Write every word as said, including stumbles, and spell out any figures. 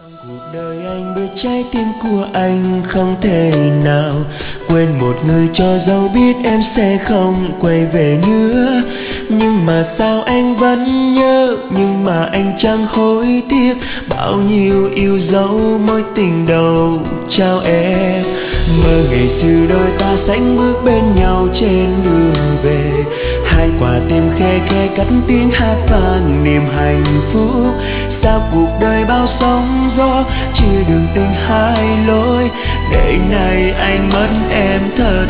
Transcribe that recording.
Cuộc đời anh biết trái tim của anh không thể nào quên một người cho dẫu biết em sẽ không quay về nữa. Nhưng mà sao anh vẫn nhớ, nhưng mà anh chẳng hối tiếc. Bao nhiêu yêu dấu mối tình đầu trao em. Mơ ngày xưa đôi ta sánh bước bên nhau trên đường về. Hai quả tim khe khẽ cất tiếng hát vang niềm hạnh phúc. Sao cuộc đời bao sóng gió chia đường tình hai lối, để nay anh mất em thật